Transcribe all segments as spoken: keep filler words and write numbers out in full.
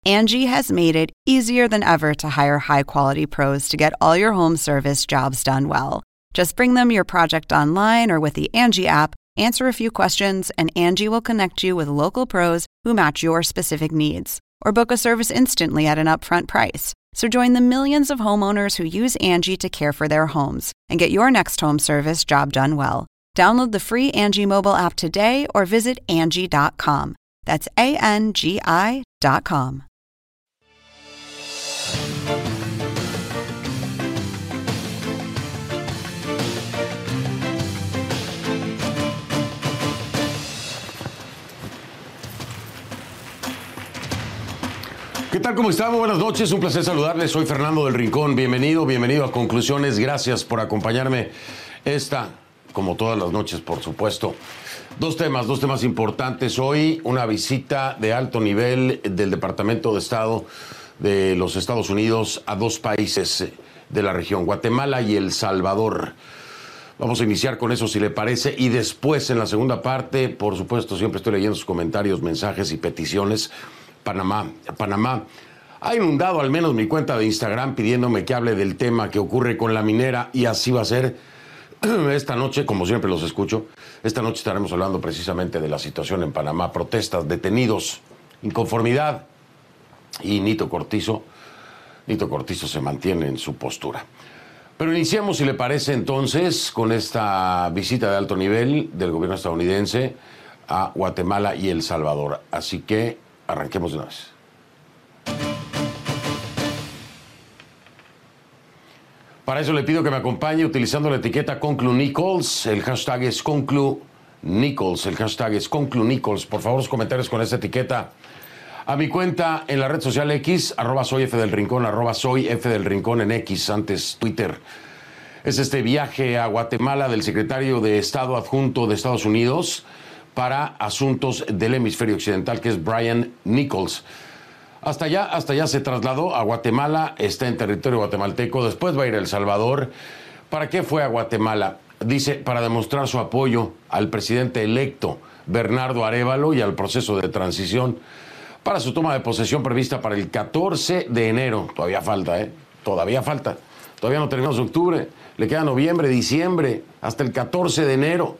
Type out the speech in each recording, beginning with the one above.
Angie has made it easier than ever to hire high-quality pros to get all your home service jobs done well. Just bring them your project online or with the Angie app, answer a few questions, and Angie will connect you with local pros who match your specific needs. Or book a service instantly at an upfront price. So join the millions of homeowners who use Angie to care for their homes and get your next home service job done well. Download the free Angie mobile app today or visit Angie dot com. That's A N G I dot com. ¿Qué tal? ¿Cómo están? Muy buenas noches, un placer saludarles. Soy Fernando del Rincón. Bienvenido, bienvenido a Conclusiones. Gracias por acompañarme esta, como todas las noches, por supuesto. Dos temas, dos temas importantes. Hoy una visita de alto nivel del Departamento de Estado de los Estados Unidos a dos países de la región, Guatemala y El Salvador. Vamos a iniciar con eso, si le parece, y después, en la segunda parte, por supuesto, siempre estoy leyendo sus comentarios, mensajes y peticiones. Panamá, Panamá ha inundado al menos mi cuenta de Instagram pidiéndome que hable del tema que ocurre con la minera, y así va a ser. Esta noche, como siempre los escucho, esta noche estaremos hablando precisamente de la situación en Panamá, protestas, detenidos, inconformidad, y Nito Cortizo, Nito Cortizo se mantiene en su postura. Pero iniciemos, si le parece, entonces, con esta visita de alto nivel del gobierno estadounidense a Guatemala y El Salvador. Así que arranquemos de una vez. Para eso le pido que me acompañe utilizando la etiqueta ConcluNichols. El hashtag es ConcluNichols. El hashtag es ConcluNichols. Por favor, los comentarios con esta etiqueta a mi cuenta en la red social X, arroba soy F del Rincón, arroba soy F del Rincón en X, antes Twitter. Es este viaje a Guatemala del secretario de Estado adjunto de Estados Unidos para asuntos del hemisferio occidental, que es Brian Nichols. Hasta allá, hasta allá se trasladó a Guatemala, está en territorio guatemalteco, después va a ir a El Salvador. ¿Para qué fue a Guatemala? Dice, para demostrar su apoyo al presidente electo Bernardo Arévalo y al proceso de transición para su toma de posesión prevista para el catorce de enero. Todavía falta, ¿eh? Todavía falta. Todavía no terminamos octubre, le queda noviembre, diciembre, hasta el catorce de enero.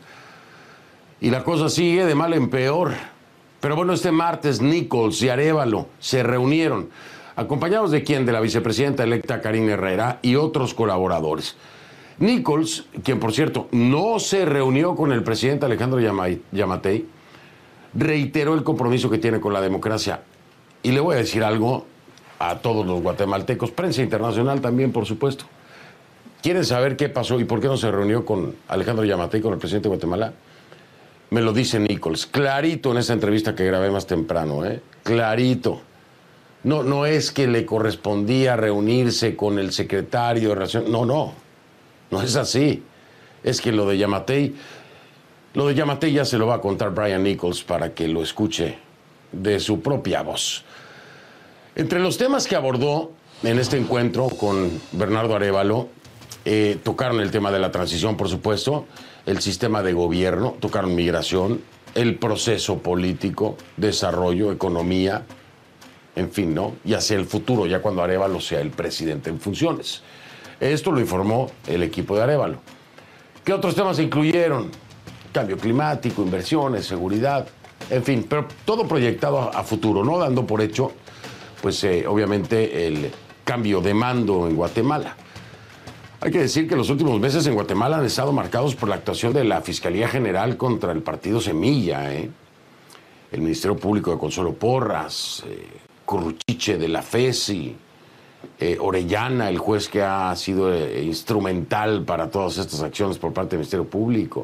Y la cosa sigue de mal en peor. Pero bueno, este martes Nichols y Arévalo se reunieron, acompañados de quién, de la vicepresidenta electa Karine Herrera y otros colaboradores. Nichols, quien por cierto no se reunió con el presidente Alejandro Yamatei, reiteró el compromiso que tiene con la democracia. Y le voy a decir algo a todos los guatemaltecos, prensa internacional también, por supuesto. ¿Quieren saber qué pasó y por qué no se reunió con Alejandro Yamatei, con el presidente de Guatemala? Me lo dice Nichols, clarito en esa entrevista que grabé más temprano, ¿eh? Clarito. No, no es que le correspondía reunirse con el secretario de Relaciones. No, no. No es así. Es que lo de Yamatei, lo de Yamatei ya se lo va a contar Brian Nichols para que lo escuche de su propia voz. Entre los temas que abordó en este encuentro con Bernardo Arévalo, eh, tocaron el tema de la transición, por supuesto, el sistema de gobierno, tocaron migración, el proceso político, desarrollo, economía, en fin, ¿no? Y hacia el futuro, ya cuando Arévalo sea el presidente en funciones. Esto lo informó el equipo de Arévalo. ¿Qué otros temas se incluyeron? Cambio climático, inversiones, seguridad, en fin, pero todo proyectado a, a futuro, no dando por hecho, pues eh, obviamente, el cambio de mando en Guatemala. Hay que decir que los últimos meses en Guatemala han estado marcados por la actuación de la Fiscalía General contra el partido Semilla, ¿eh? El Ministerio Público de Consuelo Porras, eh, Curruchiche de la FESI, eh, Orellana, el juez que ha sido eh, instrumental para todas estas acciones por parte del Ministerio Público,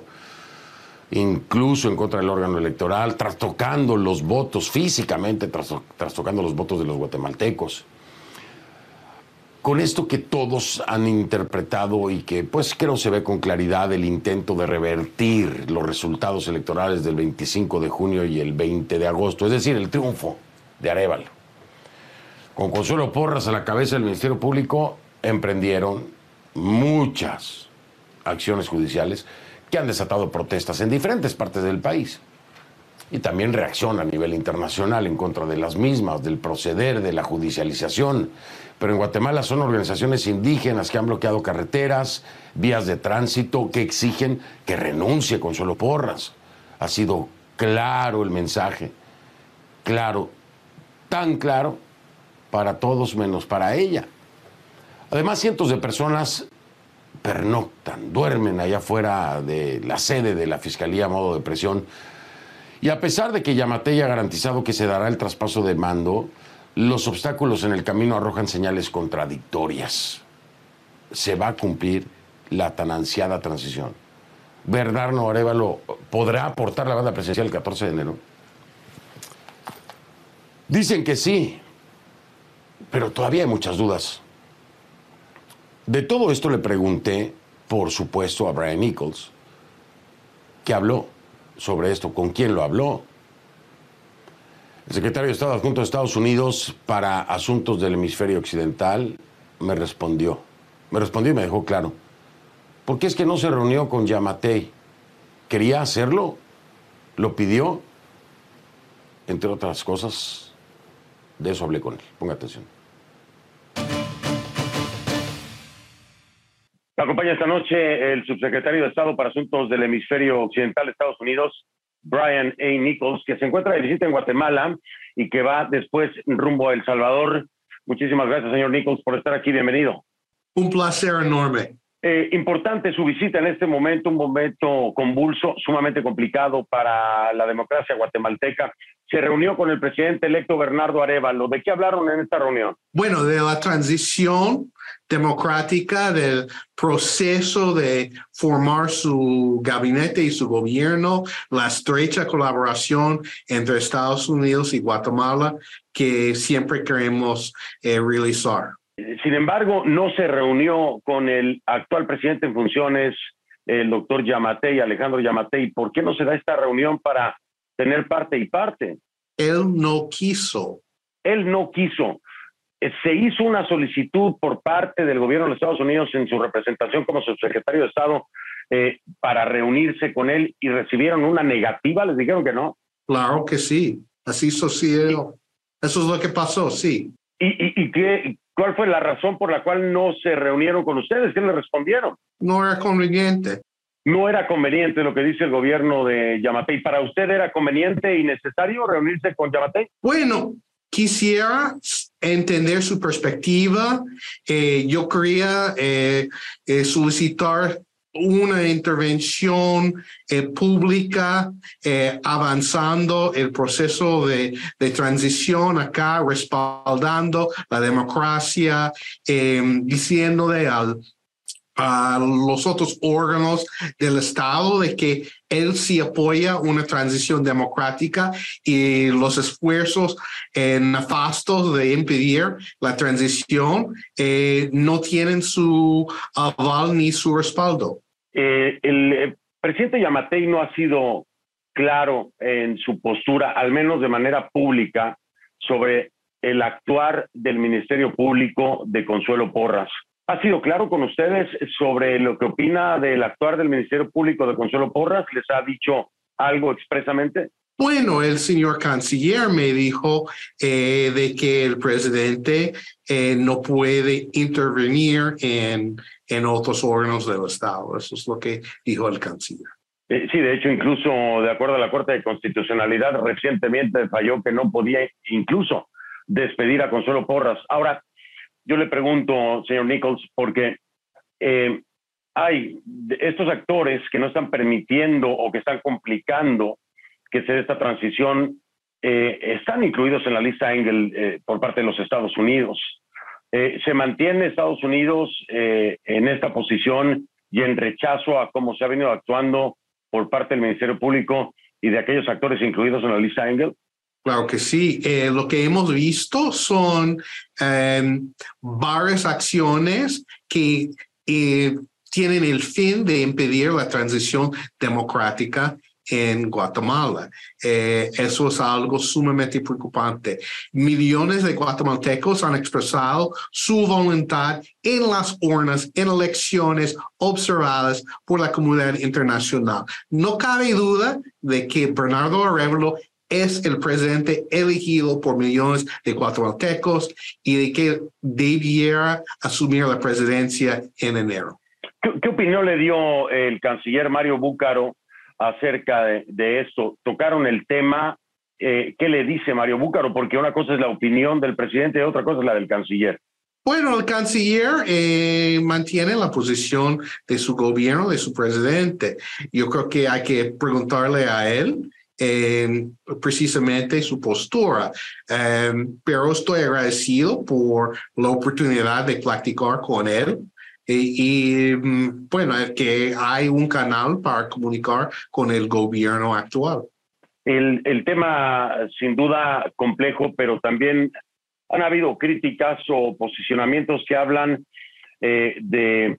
incluso en contra del órgano electoral, trastocando los votos, físicamente trastocando los votos de los guatemaltecos. Con esto que todos han interpretado y que pues creo se ve con claridad el intento de revertir los resultados electorales del veinticinco de junio y el veinte de agosto, es decir, el triunfo de Arévalo. Con Consuelo Porras a la cabeza del Ministerio Público, emprendieron muchas acciones judiciales que han desatado protestas en diferentes partes del país. y también reacciona a nivel internacional en contra de las mismas, del proceder, de la judicialización. Pero en Guatemala son organizaciones indígenas que han bloqueado carreteras, vías de tránsito, que exigen que renuncie Consuelo Porras. Ha sido claro el mensaje, claro, tan claro para todos menos para ella. Además, cientos de personas pernoctan, duermen allá afuera de la sede de la Fiscalía a modo de presión. Y a pesar de que Yamatei ha garantizado que se dará el traspaso de mando, los obstáculos en el camino arrojan señales contradictorias. Se va a cumplir la tan ansiada transición. Bernardo Arévalo podrá aportar la banda presidencial el catorce de enero. Dicen que sí, pero todavía hay muchas dudas. De todo esto le pregunté, por supuesto, a Brian Nichols, que habló sobre esto, con quién lo habló. El secretario de Estado adjunto de Estados Unidos para Asuntos del Hemisferio Occidental me respondió. Me respondió y me dejó claro. ¿Por qué es que no se reunió con Yamatei? ¿Quería hacerlo? ¿Lo pidió? Entre otras cosas, de eso hablé con él. Ponga atención. Me acompaña esta noche el subsecretario de Estado para Asuntos del Hemisferio Occidental de Estados Unidos, Brian A. Nichols, que se encuentra de visita en Guatemala y que va después rumbo a El Salvador. Muchísimas gracias, señor Nichols, por estar aquí. Bienvenido. Un placer enorme. Eh, importante su visita en este momento, un momento convulso, sumamente complicado para la democracia guatemalteca. Se reunió con el presidente electo Bernardo Arévalo. ¿De qué hablaron en esta reunión? Bueno, de la transición democrática, del proceso de formar su gabinete y su gobierno, la estrecha colaboración entre Estados Unidos y Guatemala que siempre queremos eh, realizar. Sin embargo, no se reunió con el actual presidente en funciones, el doctor Yamatei, Alejandro Yamatei. ¿Por qué no se da esta reunión para tener parte y parte? Él no quiso. Él no quiso. Se hizo una solicitud por parte del gobierno de los Estados Unidos en su representación como subsecretario de Estado eh, para reunirse con él y recibieron una negativa. ¿Les dijeron que no? Claro que sí. Así sucedió. Eso es lo que pasó, sí. ¿Y, y, y qué, cuál fue la razón por la cual no se reunieron con ustedes? ¿Qué le respondieron? No era conveniente. No era conveniente lo que dice el gobierno de Yamatei. ¿Para usted era conveniente y necesario reunirse con Yamatei? Bueno, quisiera entender su perspectiva. Eh, yo quería eh, eh, solicitar una intervención eh, pública eh, avanzando el proceso de, de transición acá, respaldando la democracia, eh, diciéndole al a los otros órganos del Estado de que él sí apoya una transición democrática y los esfuerzos eh, nefastos de impedir la transición eh, no tienen su aval ni su respaldo. Eh, el eh, presidente Yamatei no ha sido claro en su postura, al menos de manera pública, sobre el actuar del Ministerio Público de Consuelo Porras. ¿Ha sido claro con ustedes sobre lo que opina del actuar del Ministerio Público de Consuelo Porras? ¿Les ha dicho algo expresamente? Bueno, el señor canciller me dijo eh, de que el presidente eh, no puede intervenir en, en otros órganos del Estado. Eso es lo que dijo el canciller. Eh, sí, de hecho, incluso de acuerdo a la Corte de Constitucionalidad, recientemente falló que no podía incluso despedir a Consuelo Porras. Ahora, yo le pregunto, señor Nichols, porque eh, hay estos actores que no están permitiendo o que están complicando que se dé esta transición, eh, están incluidos en la lista Engel eh, por parte de los Estados Unidos. Eh, ¿Se mantiene Estados Unidos eh, en esta posición y en rechazo a cómo se ha venido actuando por parte del Ministerio Público y de aquellos actores incluidos en la lista Engel? Claro que sí. Eh, lo que hemos visto son eh, varias acciones que eh, tienen el fin de impedir la transición democrática en Guatemala. Eh, eso es algo sumamente preocupante. Millones de guatemaltecos han expresado su voluntad en las urnas, en elecciones observadas por la comunidad internacional. No cabe duda de que Bernardo Arévalo es el presidente elegido por millones de guatemaltecos y de que debiera asumir la presidencia en enero. ¿Qué, qué opinión le dio el canciller Mario Búcaro acerca de, de esto? Tocaron el tema. Eh, ¿Qué le dice Mario Búcaro? Porque una cosa es la opinión del presidente y otra cosa es la del canciller. Bueno, el canciller eh, mantiene la posición de su gobierno, de su presidente. Yo creo que hay que preguntarle a él Eh, precisamente su postura. Um, pero estoy agradecido por la oportunidad de platicar con él y, y bueno, es que hay un canal para comunicar con el gobierno actual. El, el tema sin duda complejo, pero también han habido críticas o posicionamientos que hablan eh, de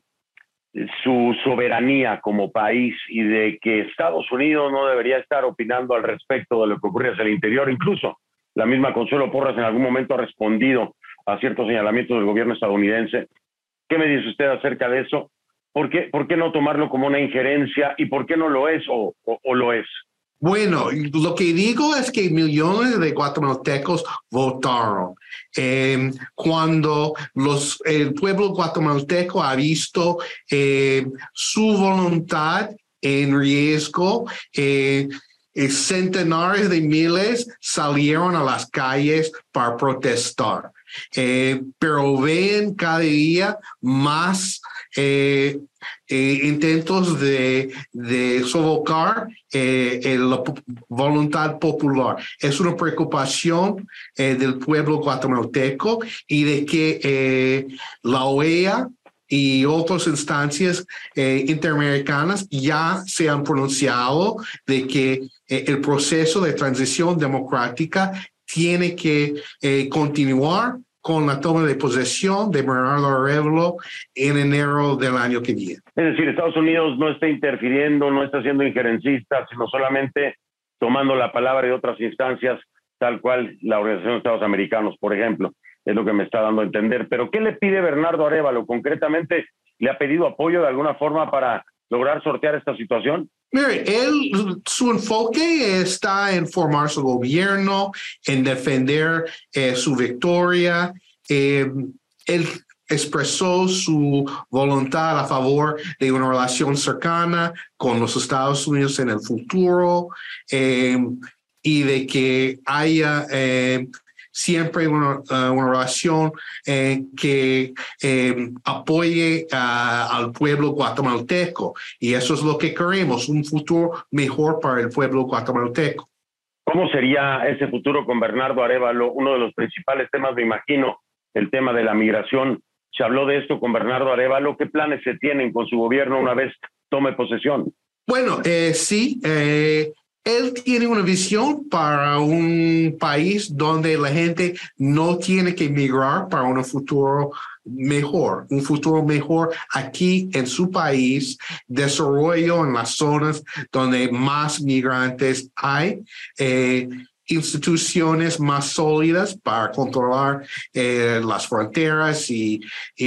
su soberanía como país y de que Estados Unidos no debería estar opinando al respecto de lo que ocurre hacia el interior. Incluso la misma Consuelo Porras en algún momento ha respondido a ciertos señalamientos del gobierno estadounidense. ¿Qué me dice usted acerca de eso? ¿Por qué, por qué no tomarlo como una injerencia y por qué no lo es o, o, o lo es? Bueno, lo que digo es que millones de guatemaltecos votaron. Eh, cuando los, el pueblo guatemalteco ha visto eh, su voluntad en riesgo, eh, eh, centenares de miles salieron a las calles para protestar. Eh, pero ven cada día más eh, eh, intentos de, de sofocar eh, la voluntad popular. Es una preocupación eh, del pueblo guatemalteco y de que eh, la O E A y otras instancias eh, interamericanas ya se han pronunciado de que eh, el proceso de transición democrática tiene que eh, continuar con la toma de posesión de Bernardo Arévalo en enero del año que viene. Es decir, Estados Unidos no está interfiriendo, no está siendo injerencista, sino solamente tomando la palabra de otras instancias, tal cual la Organización de Estados Americanos, por ejemplo, es lo que me está dando a entender. Pero ¿qué le pide Bernardo Arévalo? ¿Concretamente le ha pedido apoyo de alguna forma para lograr sortear esta situación? Mire, él, su enfoque está en formar su gobierno, en defender eh, su victoria. Eh, él expresó su voluntad a favor de una relación cercana con los Estados Unidos en el futuro eh, y de que haya eh, siempre una, uh, una relación eh, que eh, apoye uh, al pueblo guatemalteco. Y eso es lo que queremos, un futuro mejor para el pueblo guatemalteco. ¿Cómo sería ese futuro con Bernardo Arévalo? Uno de los principales temas, me imagino, el tema de la migración. ¿Se habló de esto con Bernardo Arévalo? ¿Qué planes se tienen con su gobierno una vez tome posesión? Bueno, eh, sí, eh, él tiene una visión para un país donde la gente no tiene que emigrar para un futuro mejor, un futuro mejor aquí en su país, desarrollo en las zonas donde más migrantes hay, eh, instituciones más sólidas para controlar eh, las fronteras y,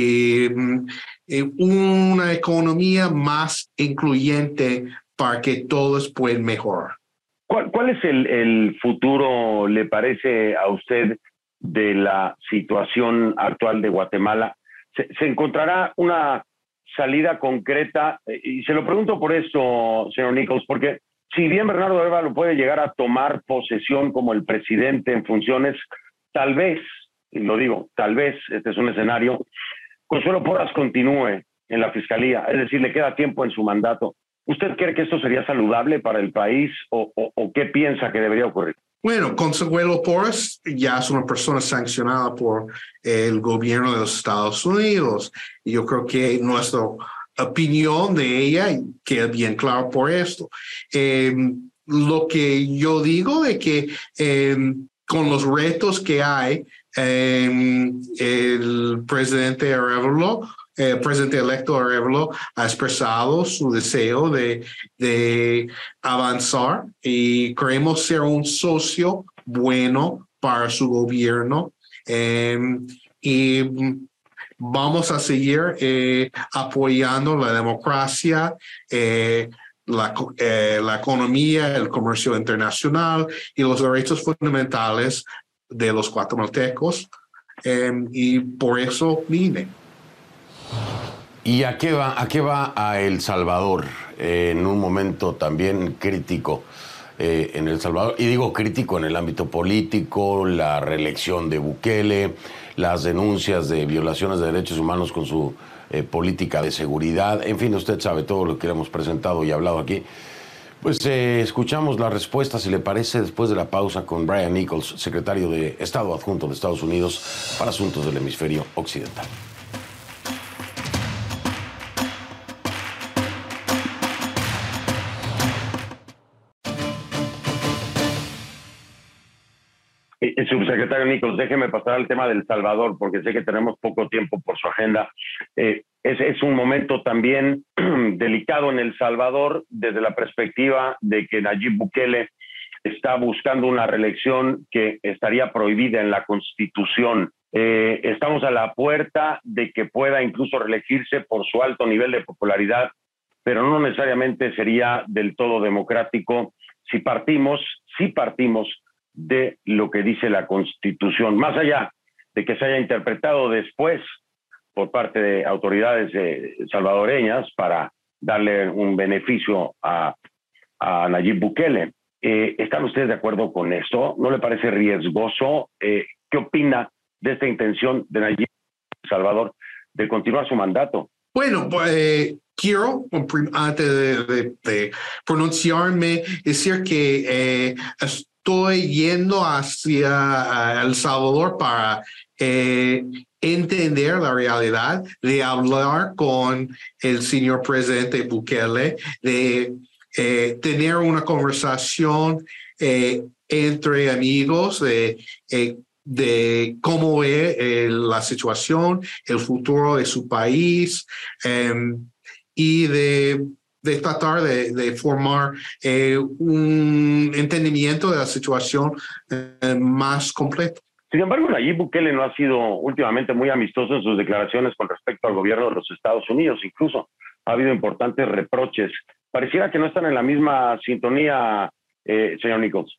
y eh, una economía más incluyente para que todos puedan mejorar. ¿Cuál, cuál es el, el futuro, le parece a usted, de la situación actual de Guatemala? ¿Se, se encontrará una salida concreta? Y se lo pregunto por esto, señor Nichols, porque si bien Bernardo Arévalo puede llegar a tomar posesión como el presidente en funciones, tal vez, y lo digo, tal vez, este es un escenario, Consuelo Porras continúe en la fiscalía, es decir, le queda tiempo en su mandato. ¿Usted cree que esto sería saludable para el país o, o, o qué piensa que debería ocurrir? Bueno, Consuelo Porras ya es una persona sancionada por el gobierno de los Estados Unidos. Y yo creo que nuestra opinión de ella queda bien claro por esto. Eh, lo que yo digo es que eh, con los retos que hay, eh, el presidente Arévalo el presidente electo Arevalo ha expresado su deseo de, de avanzar y queremos ser un socio bueno para su gobierno. Eh, y vamos a seguir eh, apoyando la democracia, eh, la, eh, la economía, el comercio internacional y los derechos fundamentales de los guatemaltecos. Eh, y por eso vine. ¿Y a qué va, a qué va a El Salvador eh, en un momento también crítico eh, en El Salvador? Y digo crítico en el ámbito político, la reelección de Bukele, las denuncias de violaciones de derechos humanos con su eh, política de seguridad. En fin, usted sabe todo lo que hemos presentado y hablado aquí. Pues eh, escuchamos la respuesta, si le parece, después de la pausa con Brian Nichols, secretario de Estado adjunto de Estados Unidos para Asuntos del Hemisferio Occidental. Eh, Subsecretario Nichols, déjeme pasar al tema del Salvador, porque sé que tenemos poco tiempo por su agenda. Eh, es, es un momento también delicado en El Salvador desde la perspectiva de que Nayib Bukele está buscando una reelección que estaría prohibida en la Constitución. Eh, estamos a la puerta de que pueda incluso reelegirse por su alto nivel de popularidad, pero no necesariamente sería del todo democrático si partimos, si partimos de lo que dice la Constitución, más allá de que se haya interpretado después por parte de autoridades eh, salvadoreñas para darle un beneficio a, a Nayib Bukele. Eh, ¿Están ustedes de acuerdo con esto? ¿No le parece riesgoso? Eh, ¿Qué opina de esta intención de Nayib Salvador de continuar su mandato? Bueno, pues, eh, quiero, antes de, de, de pronunciarme, decir que eh, estoy yendo hacia El Salvador para eh, entender la realidad, de hablar con el señor presidente Bukele, de eh, tener una conversación eh, entre amigos, de eh, de cómo ve eh, la situación, el futuro de su país, eh, y de, de tratar de, de formar eh, un entendimiento de la situación eh, más completo. Sin embargo, Nayib Bukele no ha sido últimamente muy amistoso en sus declaraciones con respecto al gobierno de los Estados Unidos. Incluso ha habido importantes reproches. Pareciera que no están en la misma sintonía, eh, señor Nichols.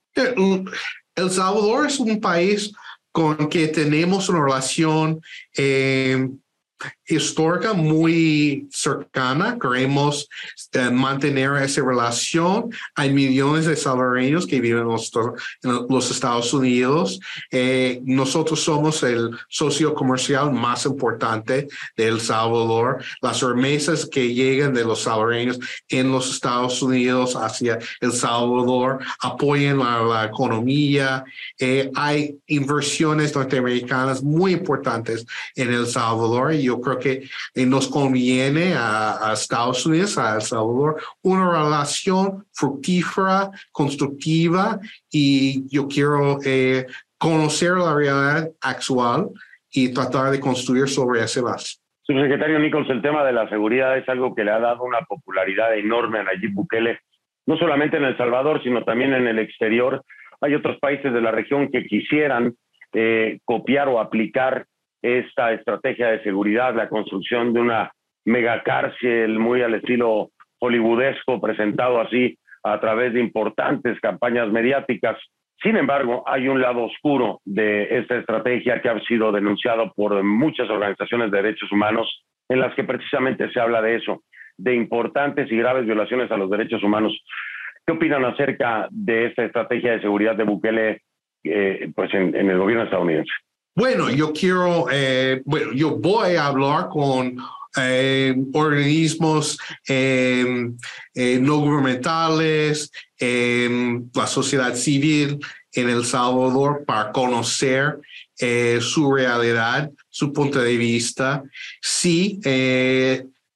El Salvador es un país con que tenemos una relación eh, histórica muy cercana. Queremos eh, mantener esa relación. Hay millones de salvadoreños que viven en los, en los Estados Unidos. Eh, nosotros somos el socio comercial más importante de El Salvador. Las remesas que llegan de los salvadoreños en los Estados Unidos hacia El Salvador apoyan a la economía. Eh, hay inversiones norteamericanas muy importantes en El Salvador y yo creo que eh, nos conviene a, a Estados Unidos, a El Salvador, una relación fructífera, constructiva, y yo quiero eh, conocer la realidad actual y tratar de construir sobre ese base. Subsecretario Nichols, el tema de la seguridad es algo que le ha dado una popularidad enorme a Nayib Bukele, no solamente en El Salvador, sino también en el exterior. Hay otros países de la región que quisieran eh, copiar o aplicar esta estrategia de seguridad, la construcción de una megacárcel muy al estilo hollywoodesco, presentado así a través de importantes campañas mediáticas. Sin embargo, hay un lado oscuro de esta estrategia que ha sido denunciado por muchas organizaciones de derechos humanos, en las que precisamente se habla de eso, de importantes y graves violaciones a los derechos humanos. ¿Qué opinan acerca de esta estrategia de seguridad de Bukele eh, pues en, en el gobierno estadounidense? Bueno, yo quiero, eh, bueno, yo voy a hablar con eh, organismos eh, eh, no gubernamentales, eh, la sociedad civil en El Salvador para conocer eh, su realidad, su punto de vista. Sí, eh,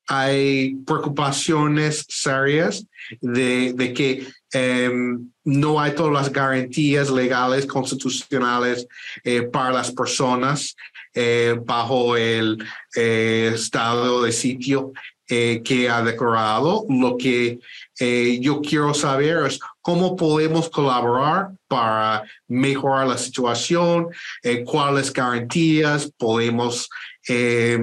hay preocupaciones serias de, de que eh, no hay todas las garantías legales, constitucionales eh, para las personas eh, bajo el eh, estado de sitio eh, que ha declarado. Lo que eh, yo quiero saber es cómo podemos colaborar para mejorar la situación, eh, cuáles garantías podemos eh,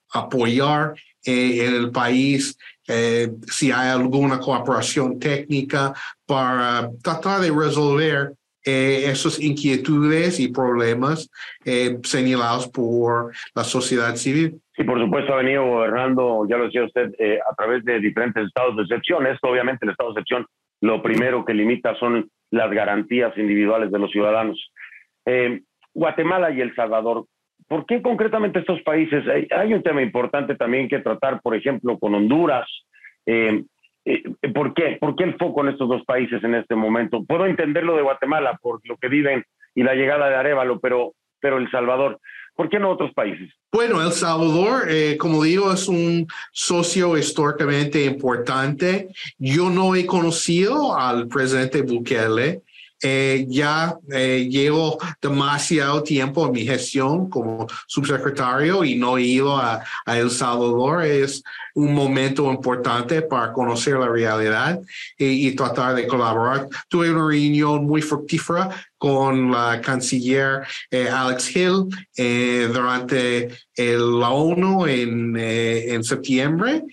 apoyar eh, en el país, eh, si hay alguna cooperación técnica para tratar de resolver eh, esas inquietudes y problemas eh, señalados por la sociedad civil. Sí, por supuesto, ha venido gobernando, ya lo decía usted, eh, a través de diferentes estados de excepción. Esto, obviamente, el estado de excepción, lo primero que limita son las garantías individuales de los ciudadanos. Eh, Guatemala y El Salvador, ¿por qué concretamente estos países? Hay, hay un tema importante también que tratar, por ejemplo, con Honduras. Eh, eh, ¿Por qué? ¿Por qué el foco en estos dos países en este momento? Puedo entender lo de Guatemala por lo que viven y la llegada de Arévalo, pero, pero El Salvador, ¿por qué no otros países? Bueno, El Salvador, eh, como digo, es un socio históricamente importante. Yo no he conocido al presidente Bukele. Eh, ya eh, llevo demasiado tiempo en mi gestión como subsecretario y no he ido a, a El Salvador. Es un momento importante para conocer la realidad y, y tratar de colaborar. Tuve una reunión muy fructífera con la canciller eh, Alex Hill eh, durante el, la ONU en, eh, en septiembre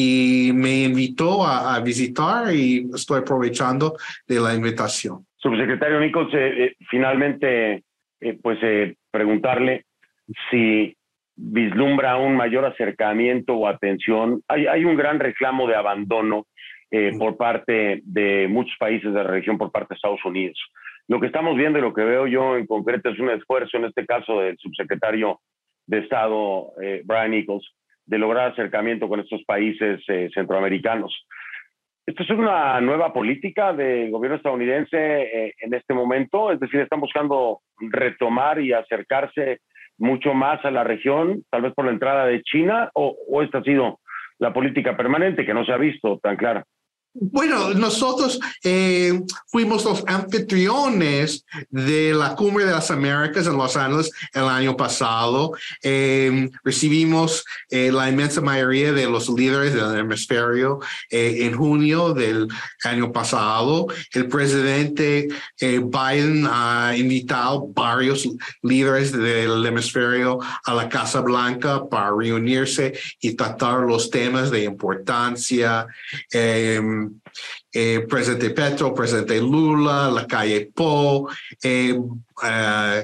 y me invitó a, a visitar y estoy aprovechando de la invitación. Subsecretario Nichols, eh, eh, finalmente, eh, pues eh, preguntarle si vislumbra un mayor acercamiento o atención. Hay, hay un gran reclamo de abandono eh, por parte de muchos países de la región, por parte de Estados Unidos. Lo que estamos viendo y lo que veo yo en concreto es un esfuerzo, en este caso del subsecretario de Estado, eh, Brian Nichols, de lograr acercamiento con estos países eh, centroamericanos. ¿Esto es una nueva política del gobierno estadounidense eh, en este momento? Es decir, ¿están buscando retomar y acercarse mucho más a la región, tal vez por la entrada de China? ¿O, o esta ha sido la política permanente que no se ha visto tan clara? Bueno, nosotros eh, fuimos los anfitriones de la Cumbre de las Américas en Los Ángeles el año pasado. Eh, recibimos eh, la inmensa mayoría de los líderes del hemisferio eh, en junio del año pasado. El presidente eh, Biden ha invitado varios líderes del hemisferio a la Casa Blanca para reunirse y tratar los temas de importancia. Eh, Eh, presidente Petro, presidente Lula, Lacalle Pou, eh, eh,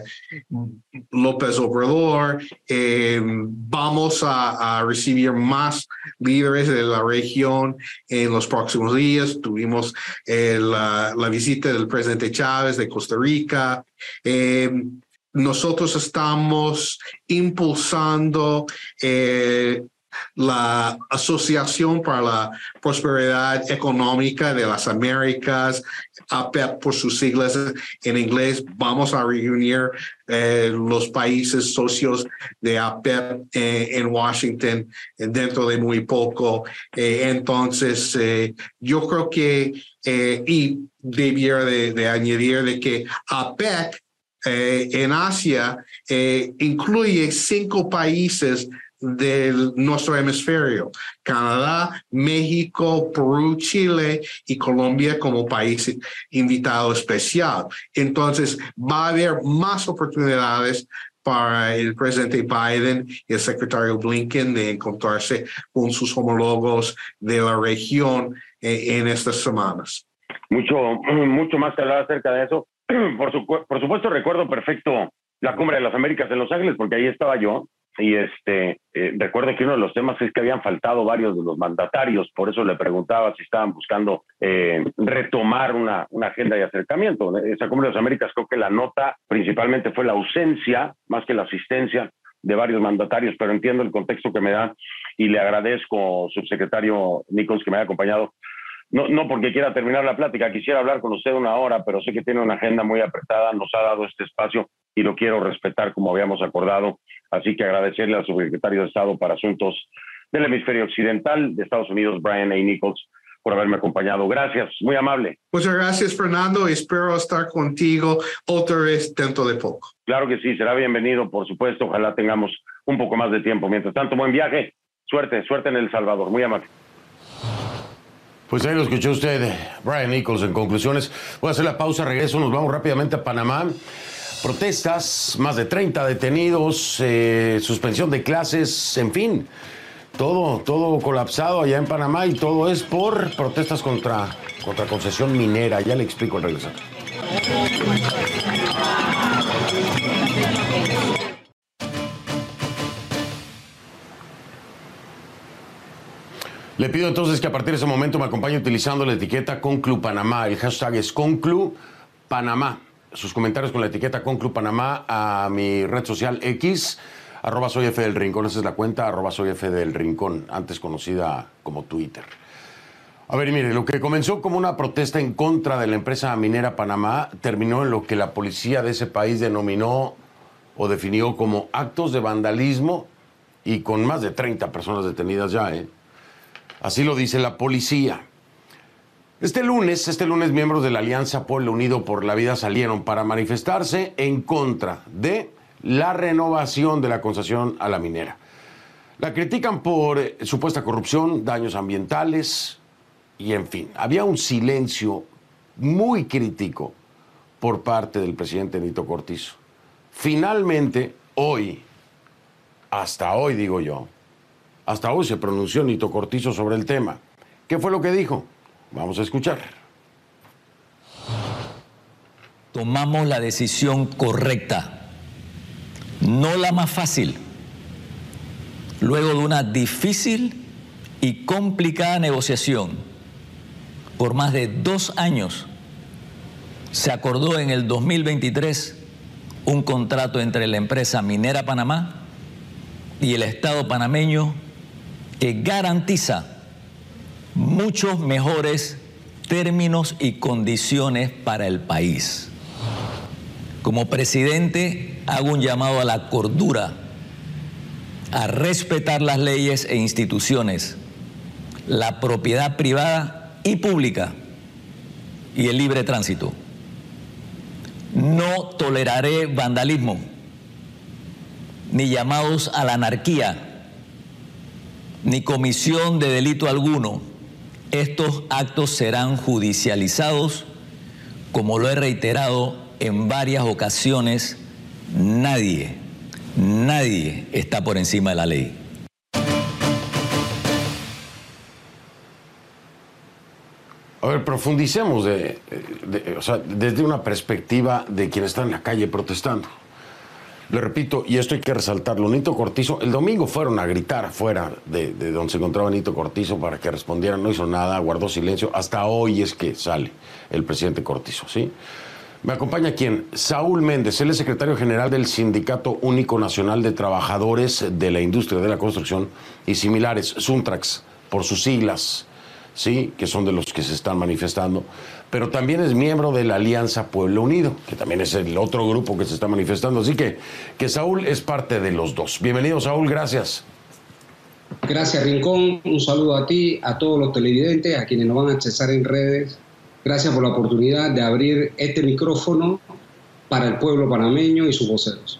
López Obrador. Eh, vamos a, a recibir más líderes de la región en los próximos días. Tuvimos eh, la, la visita del presidente Chávez de Costa Rica. Eh, nosotros estamos impulsando eh, la Asociación para la Prosperidad Económica de las Américas, A P E P por sus siglas en inglés. Vamos a reunir eh, los países socios de A P E P eh, en Washington dentro de muy poco. Eh, entonces, eh, yo creo que, eh, y debiera de, de añadir de que A P E P eh, en Asia eh, incluye cinco países de nuestro hemisferio: Canadá, México, Perú, Chile y Colombia como país invitado especial. Entonces va a haber más oportunidades para el presidente Biden y el secretario Blinken de encontrarse con sus homólogos de la región eh, en estas semanas. Mucho, mucho más que hablar acerca de eso. Por, su, por supuesto, recuerdo perfecto la Cumbre de las Américas en Los Ángeles, porque ahí estaba yo. Y este eh, recuerdo que uno de los temas es que habían faltado varios de los mandatarios, por eso le preguntaba si estaban buscando eh, retomar una, una agenda de acercamiento. Esa Cumbre de las Américas, creo que la nota principalmente fue la ausencia, más que la asistencia de varios mandatarios, pero entiendo el contexto que me da y le agradezco, subsecretario Nichols, que me haya acompañado. No, no porque quiera terminar la plática, quisiera hablar con usted una hora, pero sé que tiene una agenda muy apretada, nos ha dado este espacio y lo quiero respetar como habíamos acordado. Así que agradecerle al subsecretario de Estado para Asuntos del hemisferio occidental de Estados Unidos, Brian A. Nichols, por haberme acompañado. Gracias, muy amable. Muchas gracias, Fernando. Espero estar contigo otra vez dentro de poco. Claro que sí, será bienvenido, por supuesto. Ojalá tengamos un poco más de tiempo. Mientras tanto, buen viaje. Suerte, suerte en El Salvador. Muy amable. Pues ahí lo escuchó usted, Brian Nichols. En conclusiones, voy a hacer la pausa, regreso, nos vamos rápidamente a Panamá. Protestas, más de treinta detenidos, eh, suspensión de clases, en fin, todo, todo colapsado allá en Panamá y todo es por protestas contra, contra concesión minera. Ya le explico al regresar. Le pido entonces que a partir de ese momento me acompañe utilizando la etiqueta Conclu Panamá. El hashtag es Conclu Panamá. Sus comentarios con la etiqueta Conclu Panamá a mi red social X, arroba soy F del Rincón. Esa es la cuenta, arroba soy F del Rincón, antes conocida como Twitter. A ver, mire, lo que comenzó como una protesta en contra de la empresa minera Panamá terminó en lo que la policía de ese país denominó o definió como actos de vandalismo y con más de treinta personas detenidas ya, ¿eh? Así lo dice la policía. Este lunes, este lunes, miembros de la Alianza Pueblo Unido por la Vida salieron para manifestarse en contra de la renovación de la concesión a la minera. La critican por eh, supuesta corrupción, daños ambientales y, en fin, había un silencio muy crítico por parte del presidente Nito Cortizo. Finalmente, hoy, hasta hoy digo yo, hasta hoy se pronunció Nito Cortizo sobre el tema. ¿Qué fue lo que dijo? Vamos a escuchar. Tomamos la decisión correcta, no la más fácil. Luego de una difícil y complicada negociación por más de dos años, se acordó en el dos mil veintitrés un contrato entre la empresa Minera Panamá y el Estado panameño que garantiza muchos mejores términos y condiciones para el país. Como presidente, hago un llamado a la cordura, a respetar las leyes e instituciones, la propiedad privada y pública y el libre tránsito. No toleraré vandalismo ni llamados a la anarquía, ni comisión de delito alguno. Estos actos serán judicializados, como lo he reiterado en varias ocasiones. Nadie, nadie está por encima de la ley. A ver, profundicemos de, de, de, o sea, desde una perspectiva de quien está en la calle protestando. Le repito, y esto hay que resaltarlo, Nito Cortizo, el domingo fueron a gritar afuera de, de donde se encontraba Nito Cortizo para que respondieran, no hizo nada, guardó silencio, hasta hoy es que sale el presidente Cortizo, ¿sí? Me acompaña quien, Saúl Méndez, él es secretario general del Sindicato Único Nacional de Trabajadores de la Industria de la Construcción y similares, Suntrax, por sus siglas, sí, que son de los que se están manifestando, pero también es miembro de la Alianza Pueblo Unido, que también es el otro grupo que se está manifestando, así que, que Saúl es parte de los dos. Bienvenido, Saúl, gracias. Gracias, Rincón, un saludo a ti, a todos los televidentes, a quienes nos van a accesar en redes. Gracias por la oportunidad de abrir este micrófono para el pueblo panameño y sus voceros.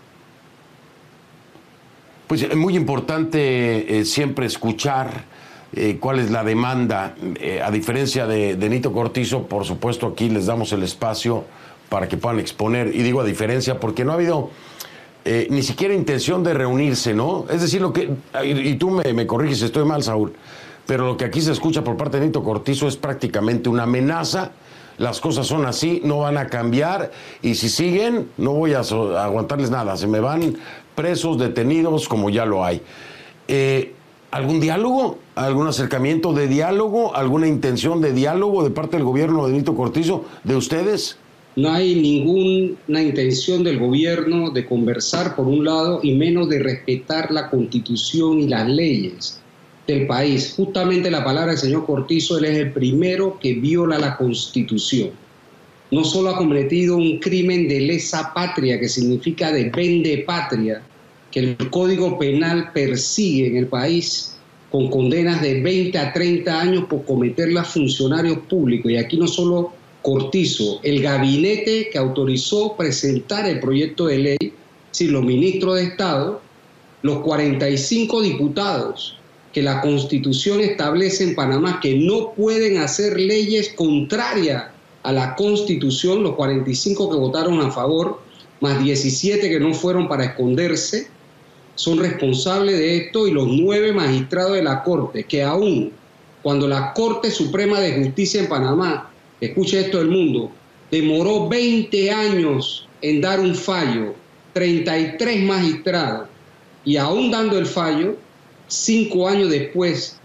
Pues es muy importante eh, siempre escuchar Eh, cuál es la demanda. Eh, a diferencia de, de Nito Cortizo, por supuesto aquí les damos el espacio para que puedan exponer, y digo a diferencia porque no ha habido eh, ni siquiera intención de reunirse, ¿no? Es decir, lo que, y, y tú me, me corriges si estoy mal, Saúl, pero lo que aquí se escucha por parte de Nito Cortizo es prácticamente una amenaza. Las cosas son así, no van a cambiar, y si siguen, no voy a, so, a aguantarles nada, se me van presos, detenidos, como ya lo hay. Eh, ¿Algún diálogo? ¿Algún acercamiento de diálogo? ¿Alguna intención de diálogo de parte del gobierno de Nito Cortizo, de ustedes? No hay ninguna intención del gobierno de conversar, por un lado, y menos de respetar la Constitución y las leyes del país. Justamente la palabra del señor Cortizo, él es el primero que viola la Constitución. No solo ha cometido un crimen de lesa patria, que significa de vende patria, que el Código Penal persigue en el país, con condenas de veinte a treinta años por cometerlas funcionarios públicos. Y aquí no solo Cortizo, el gabinete que autorizó presentar el proyecto de ley, es decir, los ministros de Estado, los cuarenta y cinco diputados que la Constitución establece en Panamá que no pueden hacer leyes contrarias a la Constitución, los cuarenta y cinco que votaron a favor, más diecisiete que no fueron para esconderse, son responsables de esto, y los nueve magistrados de la Corte, que aún cuando la Corte Suprema de Justicia en Panamá, escuche esto el mundo, demoró veinte años en dar un fallo, treinta y tres magistrados, y aún dando el fallo, cinco años después,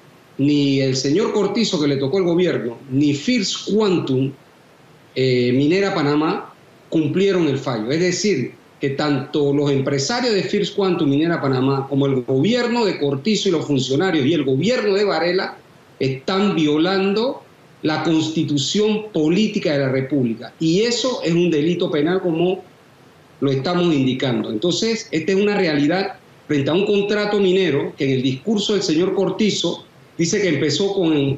ni el señor Cortizo, que le tocó el gobierno, ni First Quantum, eh, Minera Panamá, cumplieron el fallo. Es decir, que tanto los empresarios de First Quantum Minera Panamá como el gobierno de Cortizo y los funcionarios y el gobierno de Varela están violando la Constitución política de la República. Y eso es un delito penal, como lo estamos indicando. Entonces, esta es una realidad frente a un contrato minero que en el discurso del señor Cortizo dice que empezó con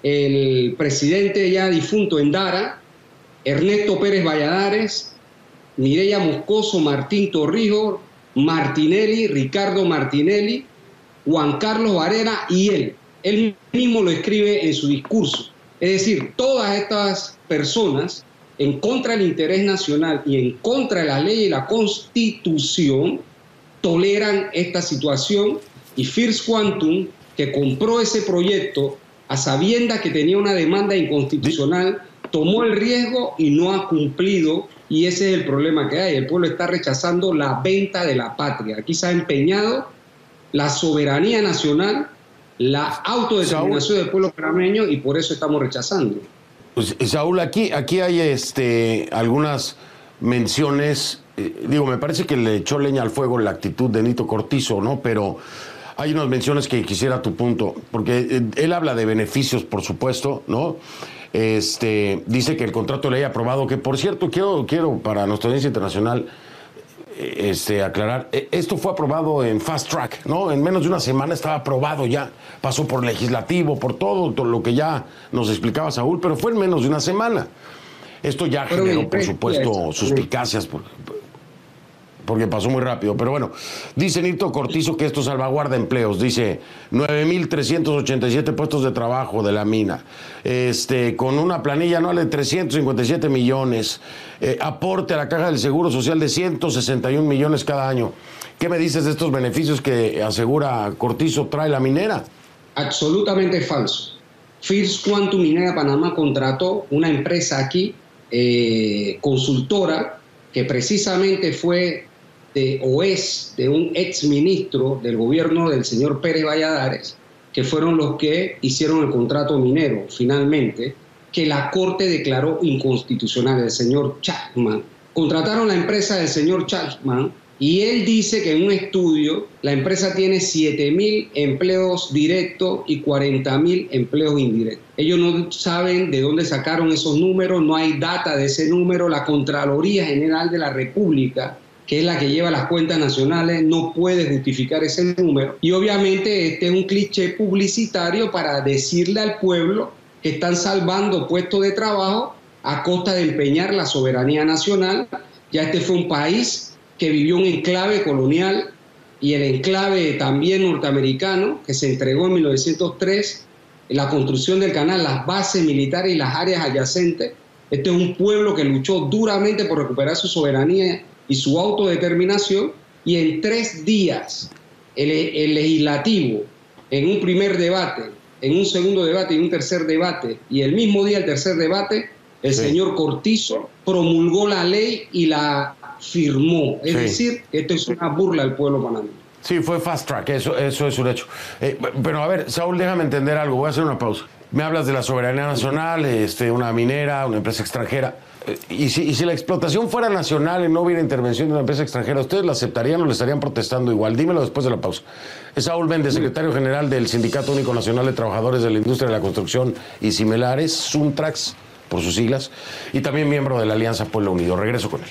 el presidente ya difunto Endara, Ernesto Pérez Valladares, Mireya Moscoso, Martín Torrijos, Martinelli, Ricardo Martinelli, Juan Carlos Varela y él. Él mismo lo escribe en su discurso. Es decir, todas estas personas, en contra del interés nacional y en contra de la ley y la Constitución, toleran esta situación, y First Quantum, que compró ese proyecto a sabiendas que tenía una demanda inconstitucional, tomó el riesgo y no ha cumplido, y ese es el problema que hay. El pueblo está rechazando la venta de la patria. Aquí se ha empeñado la soberanía nacional, la autodeterminación Saúl, del pueblo panameño, y por eso estamos rechazando. Pues, Saúl, aquí, aquí hay este, algunas menciones, eh, digo, me parece que le echó leña al fuego la actitud de Nito Cortizo, ¿no? Pero hay unas menciones que quisiera tu punto, porque eh, él habla de beneficios, por supuesto, ¿no? Este, dice que el contrato de ley aprobado, que por cierto, quiero, quiero para nuestra audiencia internacional este, aclarar, esto fue aprobado en fast track, ¿no? En menos de una semana estaba aprobado ya, pasó por legislativo, por todo, todo lo que ya nos explicaba Saúl, pero fue en menos de una semana. Esto ya pero generó, por supuesto, suspicacias, por, porque pasó muy rápido. Pero bueno, dice Nito Cortizo que esto salvaguarda empleos. Dice nueve mil trescientos ochenta y siete puestos de trabajo de la mina, este, con una planilla anual de trescientos cincuenta y siete millones, eh, aporte a la Caja del Seguro Social de ciento sesenta y un millones cada año. ¿Qué me dices de estos beneficios que asegura Cortizo trae la minera? Absolutamente falso. First Quantum Minera Panamá contrató una empresa aquí, eh, consultora, que precisamente fue de, o es de un ex ministro del gobierno del señor Pérez Valladares, que fueron los que hicieron el contrato minero, finalmente, que la Corte declaró inconstitucional, el señor Chapman. Contrataron la empresa del señor Chapman, y él dice que en un estudio la empresa tiene siete mil empleos directos y cuarenta mil empleos indirectos. Ellos no saben de dónde sacaron esos números, no hay data de ese número. La Contraloría General de la República, que es la que lleva las cuentas nacionales, no puede justificar ese número. Y obviamente este es un cliché publicitario para decirle al pueblo que están salvando puestos de trabajo a costa de empeñar la soberanía nacional. Ya este fue un país que vivió un enclave colonial, y el enclave también norteamericano, que se entregó en mil novecientos tres, la construcción del canal, las bases militares y las áreas adyacentes. Este es un pueblo que luchó duramente por recuperar su soberanía y su autodeterminación, y en tres días el, el legislativo, en un primer debate, en un segundo debate y un tercer debate, y el mismo día el tercer debate, el sí. señor Cortizo promulgó la ley y la firmó. Es sí. decir, esto es una burla al pueblo panameño. Sí, fue fast track, eso, eso es un hecho. Eh, pero a ver, Saúl, déjame entender algo, voy a hacer una pausa. Me hablas de la soberanía nacional, este, una minera, una empresa extranjera. Eh, y, si, y si la explotación fuera nacional y no hubiera intervención de una empresa extranjera, ¿ustedes la aceptarían o le estarían protestando igual? Dímelo después de la pausa. Es Saúl Méndez, secretario general del Sindicato Único Nacional de Trabajadores de la Industria de la Construcción y Similares, Suntrax, por sus siglas, y también miembro de la Alianza Pueblo Unido. Regreso con él.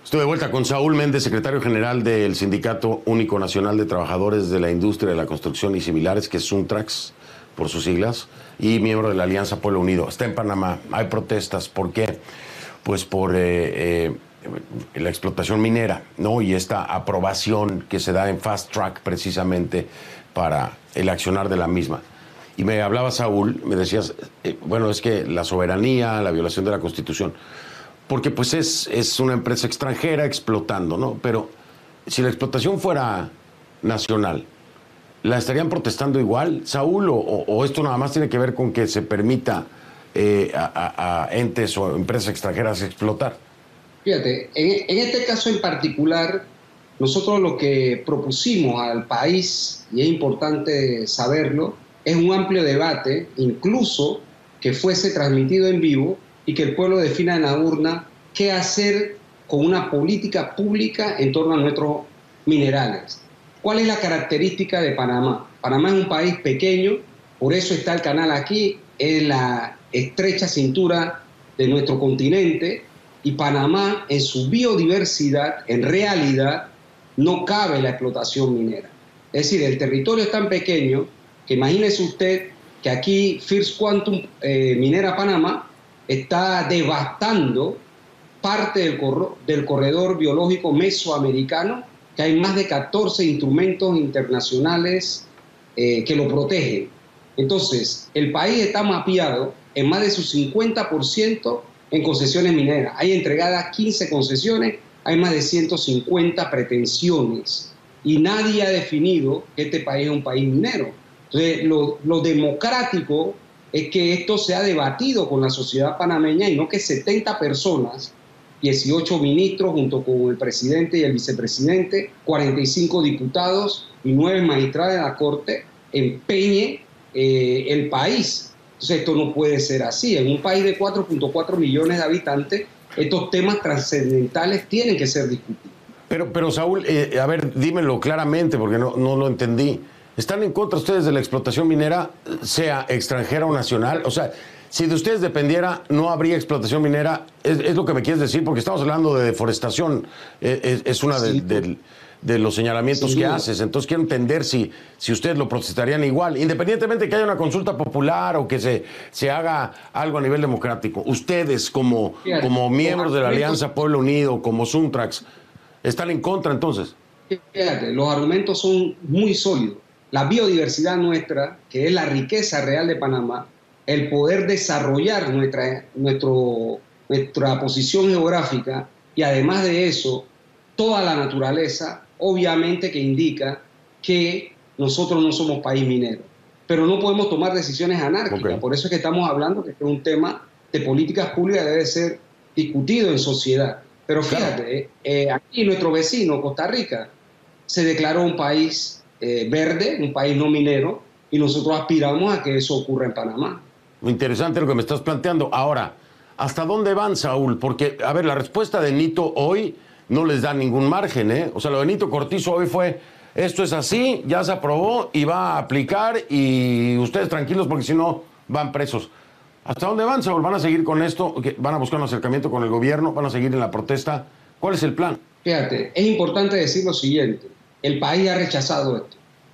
Estoy de vuelta con Saúl Méndez, secretario general del Sindicato Único Nacional de Trabajadores de la Industria de la Construcción y Similares, que es SUNTRAX, por sus siglas, y miembro de la Alianza Pueblo Unido. Está en Panamá, hay protestas. ¿Por qué? Pues por eh, eh, la explotación minera, ¿no? Y esta aprobación que se da en Fast Track precisamente para el accionar de la misma. Y me hablaba Saúl, me decías, eh, bueno, es que la soberanía, la violación de la Constitución, porque pues es, es una empresa extranjera explotando, ¿no? Pero si la explotación fuera nacional, ¿la estarían protestando igual, Saúl? ¿O, o esto nada más tiene que ver con que se permita eh, a, a, a entes o empresas extranjeras explotar? Fíjate, en, en este caso en particular, nosotros lo que propusimos al país, y es importante saberlo, es un amplio debate, incluso que fuese transmitido en vivo, y que el pueblo defina en la urna qué hacer con una política pública en torno a nuestros minerales. ¿Cuál es la característica de Panamá? Panamá es un país pequeño, por eso está el canal aquí, es la estrecha cintura de nuestro continente, y Panamá en su biodiversidad, en realidad, no cabe la explotación minera. Es decir, el territorio es tan pequeño que imagínese usted que aquí First Quantum eh, Minera Panamá está devastando parte del, corro- del corredor biológico mesoamericano, que hay más de catorce instrumentos internacionales eh, que lo protegen. Entonces, el país está mapeado en más de su cincuenta por ciento en concesiones mineras. Hay entregadas quince concesiones, hay más de ciento cincuenta pretensiones, y nadie ha definido que este país es un país minero. Entonces, lo, lo democrático es que esto se ha debatido con la sociedad panameña y no que setenta personas, dieciocho ministros junto con el presidente y el vicepresidente, cuarenta y cinco diputados y nueve magistrados de la Corte empeñen eh, el país. Entonces esto no puede ser así. En un país de cuatro punto cuatro millones de habitantes, estos temas trascendentales tienen que ser discutidos. Pero, pero Saúl, eh, a ver, dímelo claramente porque no, no lo entendí. ¿Están en contra ustedes de la explotación minera, sea extranjera o nacional? O sea, si de ustedes dependiera, no habría explotación minera. ¿Es, es lo que me quieres decir? Porque estamos hablando de deforestación. Eh, es, es una de, Sí. de, de los señalamientos Sí. que haces. Entonces quiero entender si, si ustedes lo protestarían igual, independientemente de que haya una consulta popular o que se, se haga algo a nivel democrático. Ustedes, como, Fíjate, como miembros de la argumentos- Alianza Pueblo Unido, como SUNTRAX, ¿están en contra entonces? Fíjate, los argumentos son muy sólidos. La biodiversidad nuestra, que es la riqueza real de Panamá, el poder desarrollar nuestra, nuestro, nuestra posición geográfica, y además de eso, toda la naturaleza, obviamente que indica que nosotros no somos país minero. Pero no podemos tomar decisiones anárquicas. Okay. Por eso es que estamos hablando que este es un tema de políticas públicas que debe ser discutido en sociedad. Pero fíjate, eh, aquí nuestro vecino, Costa Rica, se declaró un país eh, verde, un país no minero, y nosotros aspiramos a que eso ocurra en Panamá. Interesante lo que me estás planteando. Ahora, ¿hasta dónde van, Saúl? Porque, a ver, la respuesta de Nito hoy no les da ningún margen, ¿eh? O sea, lo de Nito Cortizo hoy fue, esto es así, ya se aprobó y va a aplicar y ustedes tranquilos porque si no van presos. ¿Hasta dónde van, Saúl? ¿Van a seguir con esto? ¿Van a buscar un acercamiento con el gobierno? ¿Van a seguir en la protesta? ¿Cuál es el plan? Fíjate, es importante decir lo siguiente. El país ha rechazado esto.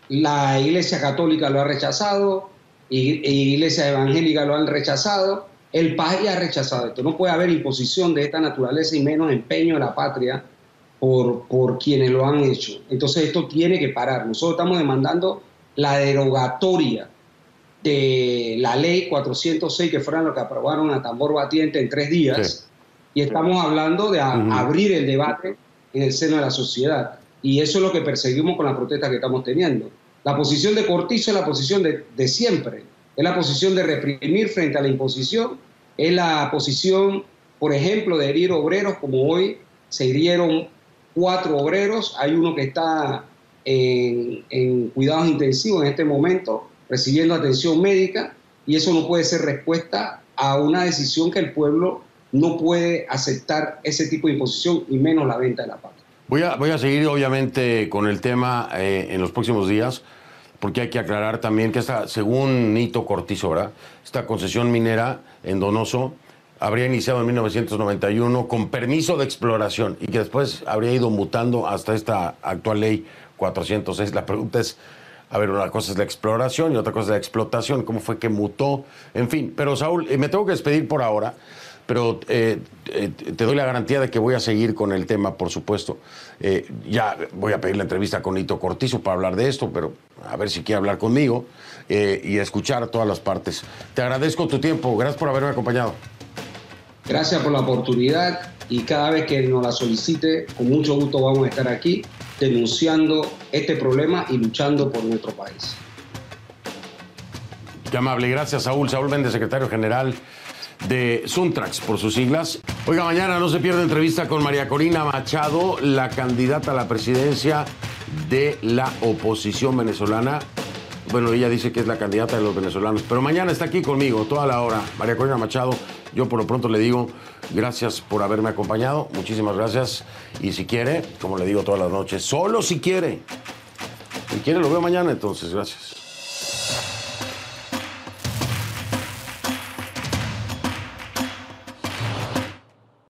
La Iglesia Católica lo ha rechazado, y, y Iglesia Evangélica lo han rechazado. El país ha rechazado esto. No puede haber imposición de esta naturaleza y menos empeño de la patria por, por quienes lo han hecho. Entonces esto tiene que parar. Nosotros estamos demandando la derogatoria de la ley cuatrocientos seis, que fueron los que aprobaron a tambor batiente en tres días, sí. Y estamos hablando de a, uh-huh. abrir el debate en el seno de la sociedad. Y eso es lo que perseguimos con la protesta que estamos teniendo. La posición de Cortizo es la posición de, de siempre. Es la posición de reprimir frente a la imposición. Es la posición, por ejemplo, de herir obreros, como hoy se hirieron cuatro obreros. Hay uno que está en, en cuidados intensivos en este momento, recibiendo atención médica, y eso no puede ser respuesta a una decisión que el pueblo no puede aceptar, ese tipo de imposición, y menos la venta de la patria. Voy a, voy a seguir, obviamente, con el tema eh, en los próximos días, porque hay que aclarar también que esta, según Nito Cortizo, ¿verdad?, esta concesión minera en Donoso habría iniciado en mil novecientos noventa y uno con permiso de exploración y que después habría ido mutando hasta esta actual ley cuatrocientos seis. La pregunta es, a ver, una cosa es la exploración y otra cosa es la explotación, cómo fue que mutó, en fin. Pero Saúl, me tengo que despedir por ahora, pero eh, eh, te doy la garantía de que voy a seguir con el tema, por supuesto. Eh, ya voy a pedir la entrevista con Nito Cortizo para hablar de esto, pero a ver si quiere hablar conmigo eh, y escuchar todas las partes. Te agradezco tu tiempo, gracias por haberme acompañado. Gracias por la oportunidad y cada vez que nos la solicite, con mucho gusto vamos a estar aquí denunciando este problema y luchando por nuestro país. Qué amable, gracias Saúl. Saúl Méndez, secretario general de Suntrax, por sus siglas. Oiga, mañana no se pierda entrevista con María Corina Machado, la candidata a la presidencia de la oposición venezolana. Bueno, ella dice que es la candidata de los venezolanos, pero mañana está aquí conmigo toda la hora. María Corina Machado, yo por lo pronto le digo gracias por haberme acompañado, muchísimas gracias. Y si quiere, como le digo todas las noches, solo si quiere, si quiere lo veo mañana, entonces gracias.